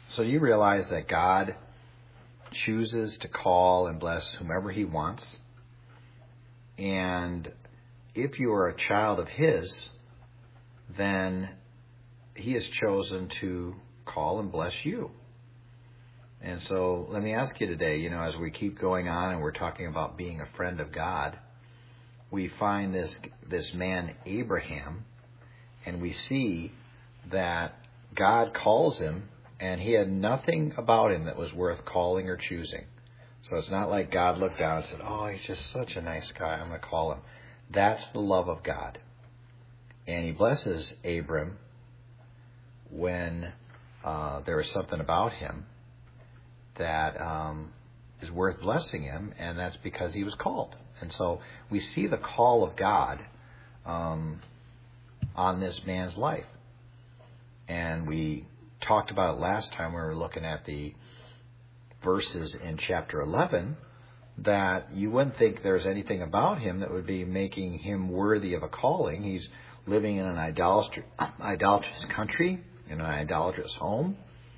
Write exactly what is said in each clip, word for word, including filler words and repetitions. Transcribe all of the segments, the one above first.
So you realize that God chooses to call and bless whomever he wants. And if you are a child of his, then he has chosen to call and bless you. And so let me ask you today, you know, as we keep going on and we're talking about being a friend of God, we find this this man Abraham, and we see that God calls him, and he had nothing about him that was worth calling or choosing. So it's not like God looked down and said, oh, he's just such a nice guy, I'm going to call him. That's the love of God. And he blesses Abram when uh, there is something about him that um, is worth blessing him, and that's because he was called. And so we see the call of God um, on this man's life. And we talked about it last time when we were looking at the verses in chapter eleven, that you wouldn't think there's anything about him that would be making him worthy of a calling. He's living in an idolatry, idolatrous country, in an idolatrous home.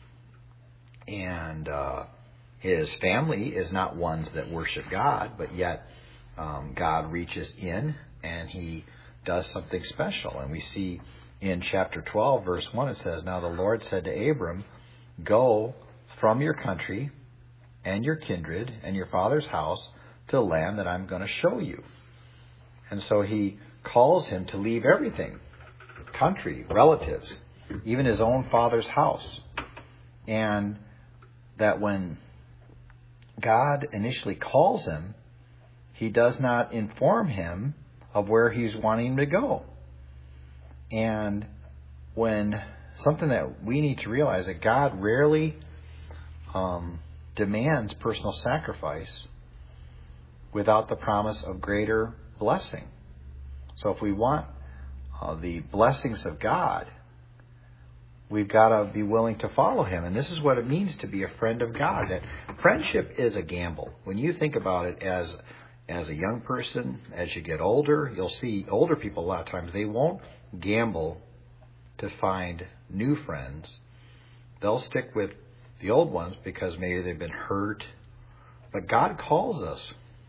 And uh, his family is not ones that worship God, but yet um, God reaches in and he does something special. And we see in chapter twelve, verse one, it says, now the Lord said to Abram, go from your country and your kindred and your father's house to the land that I'm going to show you. And so he calls him to leave everything, country, relatives, even his own father's house. And that when God initially calls him, he does not inform him of where he's wanting him to go. And when something that we need to realize, that God rarely um, demands personal sacrifice without the promise of greater blessing. So if we want uh, the blessings of God, we've got to be willing to follow him. And this is what it means to be a friend of God. That friendship is a gamble. When you think about it as as a young person, as you get older, you'll see older people a lot of times, they won't gamble to find new friends. They'll stick with the old ones because maybe they've been hurt. But God calls us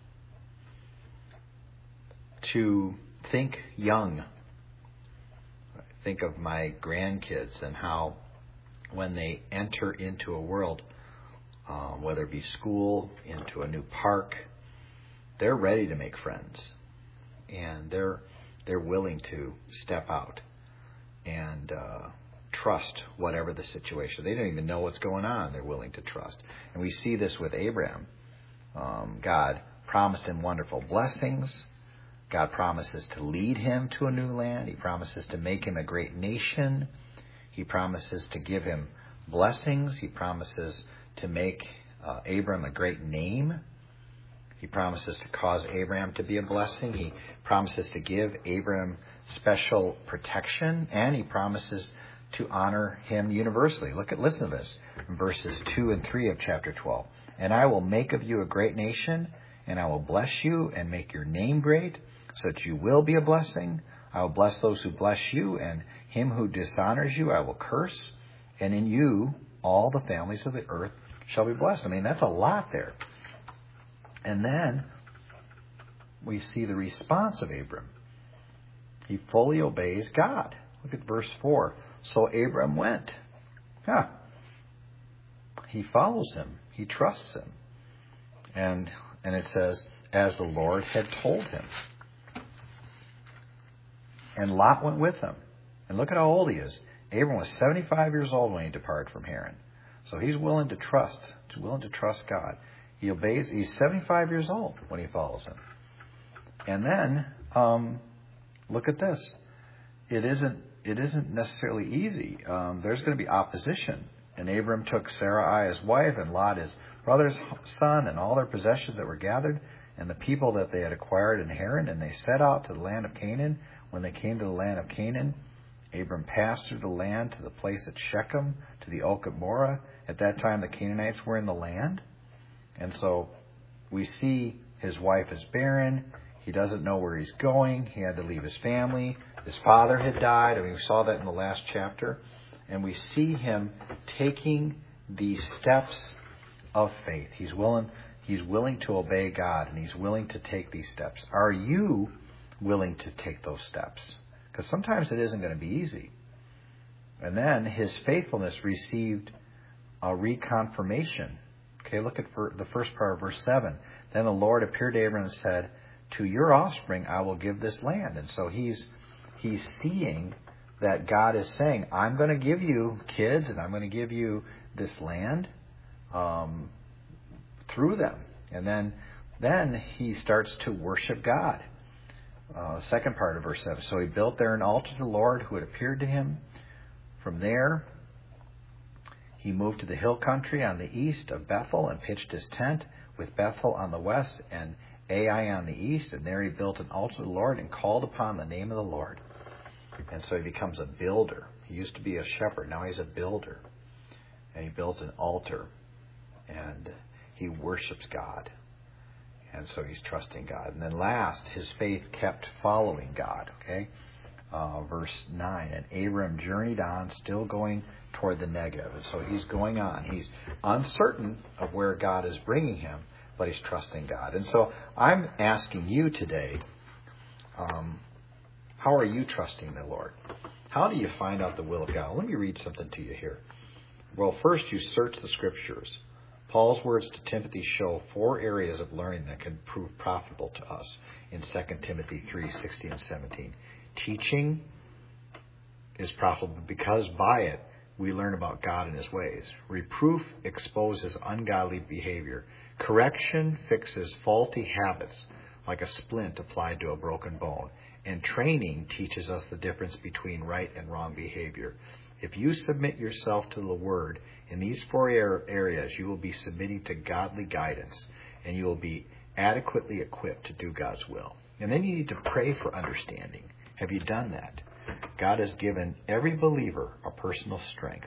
to think young. Think of my grandkids and how when they enter into a world, um, whether it be school, into a new park, they're ready to make friends. And they're they're willing to step out and uh, trust whatever the situation. They don't even know what's going on. They're willing to trust. And we see this with Abraham. Um, God promised him wonderful blessings. God promises to lead him to a new land. He promises to make him a great nation. He promises to give him blessings. He promises to make uh, Abram a great name. He promises to cause Abraham to be a blessing. He promises to give Abraham special protection, and he promises to honor him universally. Look at, listen to this, in verses two and three of chapter twelve. And I will make of you a great nation, and I will bless you and make your name great, so that you will be a blessing. I will bless those who bless you, and him who dishonors you I will curse. And in you all the families of the earth shall be blessed. I mean, that's a lot there. And then we see the response of Abram. He fully obeys God. Look at verse four. So Abram went. Huh. He follows him. He trusts him. And and it says, as the Lord had told him. And Lot went with him. And look at how old he is. Abram was seventy-five years old when he departed from Haran. So he's willing to trust. He's willing to trust God. He obeys. He's seventy-five years old when he follows him. And then, um, look at this. It isn't, it isn't necessarily easy. Um, there's going to be opposition. And Abram took Sarai his wife, and Lot his brother's son, and all their possessions that were gathered, and the people that they had acquired in Haran, and they set out to the land of Canaan. When they came to the land of Canaan, Abram passed through the land to the place at Shechem, to the oak of Moreh. At that time, the Canaanites were in the land. And so we see his wife is barren. He doesn't know where he's going. He had to leave his family. His father had died. I mean, we saw that in the last chapter. And we see him taking the steps of faith. He's willing, he's willing to obey God, and he's willing to take these steps. Are you willing to take those steps? Because sometimes it isn't going to be easy. And then his faithfulness received a reconfirmation. Okay, look at the first part of verse seven. Then the Lord appeared to Abraham and said, to your offspring I will give this land. And so he's he's seeing that God is saying, I'm going to give you kids, and I'm going to give you this land um, through them. And then then he starts to worship God. Uh, second part of verse seven. So he built there an altar to the Lord who had appeared to him. From there, he moved to the hill country on the east of Bethel and pitched his tent with Bethel on the west and Ai on the east. And there he built an altar to the Lord and called upon the name of the Lord. And so he becomes a builder. He used to be a shepherd. Now he's a builder. And he built an altar. And he worships God. And so he's trusting God. And then last, his faith kept following God. Okay? Uh, verse nine. And Abram journeyed on, still going toward the Negev. And so he's going on. He's uncertain of where God is bringing him, but he's trusting God. And so I'm asking you today, um, how are you trusting the Lord? How do you find out the will of God? Let me read something to you here. Well, first you search the Scriptures. Paul's words to Timothy show four areas of learning that can prove profitable to us in Second Timothy three, sixteen and seventeen. Teaching is profitable because by it we learn about God and his ways. Reproof exposes ungodly behavior. Correction fixes faulty habits like a splint applied to a broken bone. And training teaches us the difference between right and wrong behavior. If you submit yourself to the Word in these four areas, you will be submitting to godly guidance, and you will be adequately equipped to do God's will. And then you need to pray for understanding. Have you done that? God has given every believer a personal strength,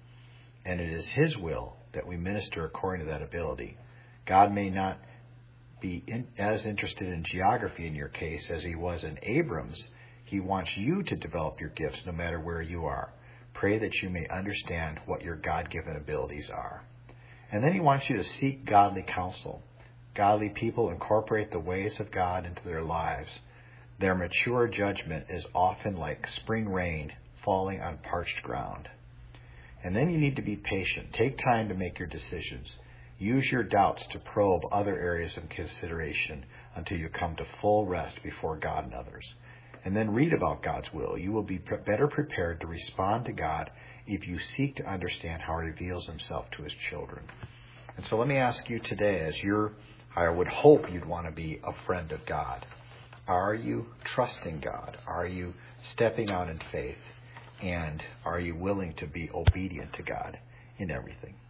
and it is his will that we minister according to that ability. God may not be in, as interested in geography in your case as he was in Abram's. He wants you to develop your gifts no matter where you are. Pray that you may understand what your God-given abilities are. And then he wants you to seek godly counsel. Godly people incorporate the ways of God into their lives. Their mature judgment is often like spring rain falling on parched ground. And then you need to be patient. Take time to make your decisions. Use your doubts to probe other areas of consideration until you come to full rest before God and others. And then read about God's will. You will be better prepared to respond to God if you seek to understand how he reveals himself to his children. And so let me ask you today, as you're, I would hope you'd want to be a friend of God. Are you trusting God? Are you stepping out in faith? And are you willing to be obedient to God in everything?